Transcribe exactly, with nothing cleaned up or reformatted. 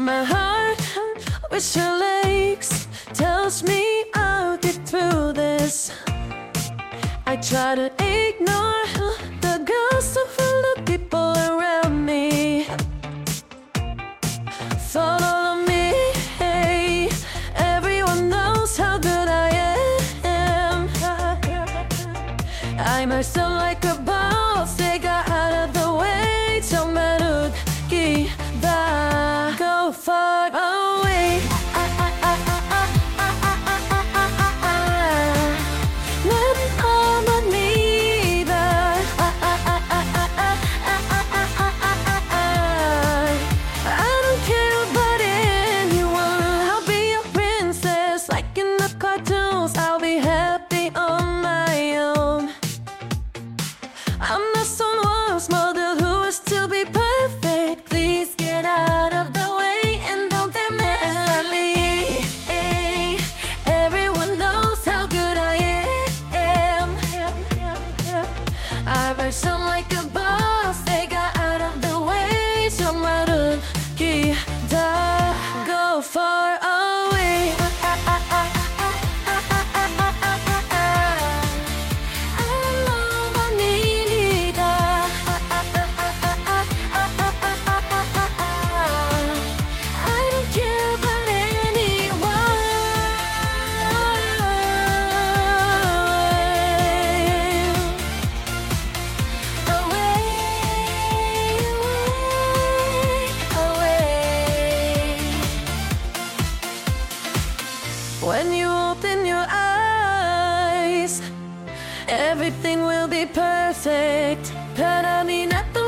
My heart with your legs tells me I'll get through this. I try to ignore the gossip from the people around me. Follow me, hey. Everyone knows how good I am. I myself like a boss. They got out of the way. 정말 웃기다. Go far away. I'll be happy on my own. I'm not someone's model who will still be perfect. Please get out of the way and don't damage me. Everyone knows how good I am. I wear some like a boss. They got out of the way. 정말 웃기다. Go far away. When you open your eyes, everything will be perfect. 편안히 놔둬